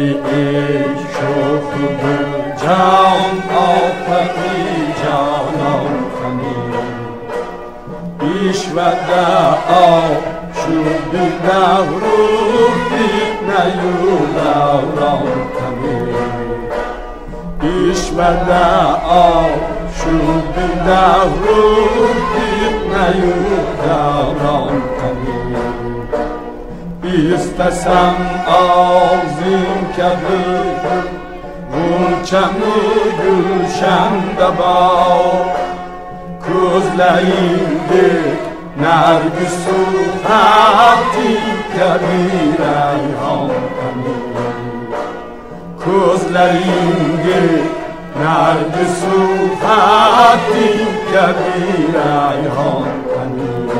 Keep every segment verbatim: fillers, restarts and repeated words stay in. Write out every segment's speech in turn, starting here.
شوخ جان آفتی جانان کنی ایشودا شوبی دورو نیو دوران کنی ایشودا شوبی دورو نیو دوران کنی İstesem ağzım kebir Gülçemi gülşende bağ Közleyimdir nergis-u hati kebir eyhan emir Közleyimdir nergis-u hati kebir eyhan emir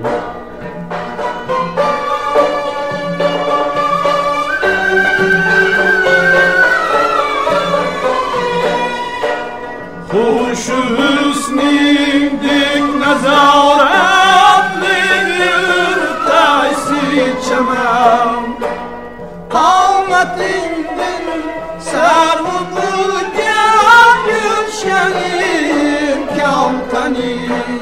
خوش حسنیدک نظارت لیر تایسی چمم قامتیندن سر و بودیم گلشنیم کمتنی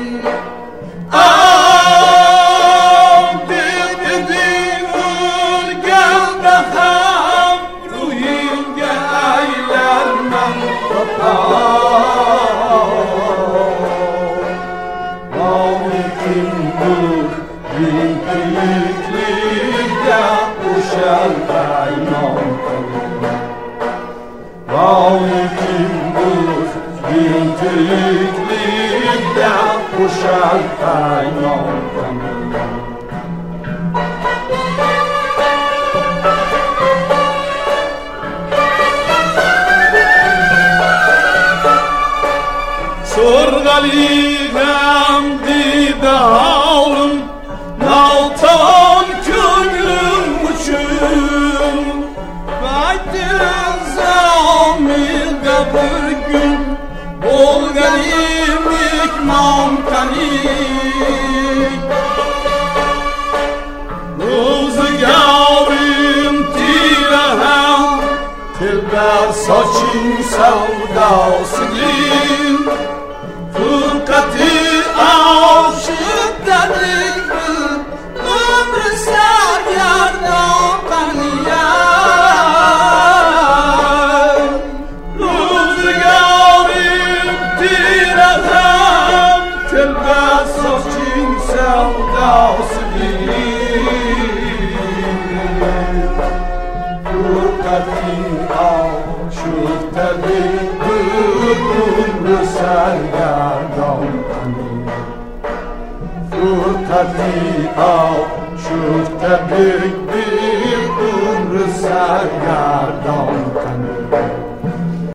آم دل بدیم گل بخم رویم گیلر من بپا Kuşal kaynağı Sorgalıyım dide havlum Naltan könlüm uçum Baydın zamil gabır gün Bolgalim ikmam kanik Ruzgarim tirahem Tilber saçın sevdasıdır Fırkatı aşık dedik Ömrü sergerdan kaniyem Ruzgarim tirahem Tilber saçın sevdasıdır Fırkatı aşık dedik Ömrü sergerdan Fırkatı aşık dedik Bir ömrü sergerdan